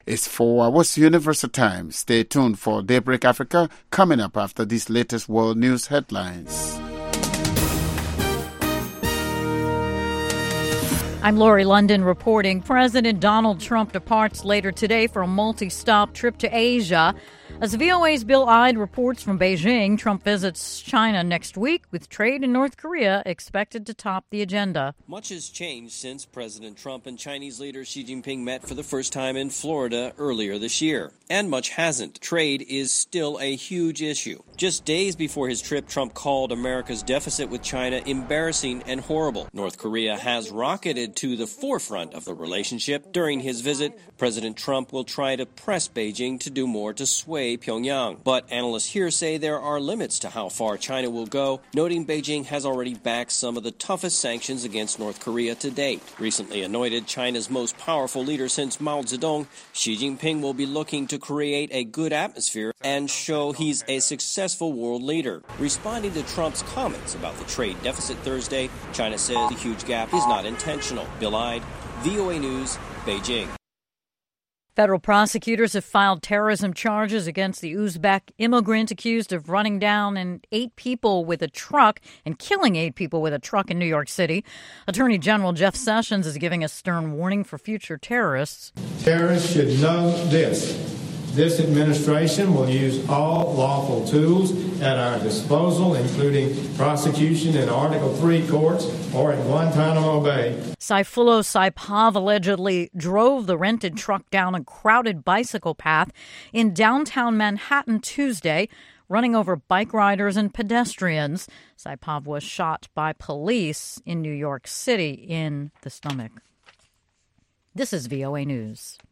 It's 4 hours Universal Time. Stay tuned for Daybreak Africa coming up after these latest world news headlines. I'm Lori London reporting. President Donald Trump departs later today for a multi-stop trip to Asia. As VOA's Bill Ide reports from Beijing, Trump visits China next week, with trade in North Korea expected to top the agenda. Much has changed since President Trump and Chinese leader Xi Jinping met for the first time in Florida earlier this year. And much hasn't. Trade is still a huge issue. Just days before his trip, Trump called America's deficit with China embarrassing and horrible. North Korea has rocketed to the forefront of the relationship. During his visit, President Trump will try to press Beijing to do more to sway Pyongyang. But analysts here say there are limits to how far China will go, noting Beijing has already backed some of the toughest sanctions against North Korea to date. Recently anointed China's most powerful leader since Mao Zedong, Xi Jinping will be looking to create a good atmosphere and show he's a successful world leader. Responding to Trump's comments about the trade deficit Thursday, China says the huge gap is not intentional. Bill Ide, VOA News, Beijing. Federal prosecutors have filed terrorism charges against the Uzbek immigrant accused of running down 8 people with a truck and killing 8 people with a truck in New York City. Attorney General Jeff Sessions is giving a stern warning for future terrorists. Terrorists should know this. This administration will use all lawful tools at our disposal, including prosecution in Article 3 courts or at Guantanamo Bay. Saifullo Saipov allegedly drove the rented truck down a crowded bicycle path in downtown Manhattan Tuesday, running over bike riders and pedestrians. Saipov was shot by police in New York City in the stomach. This is VOA News.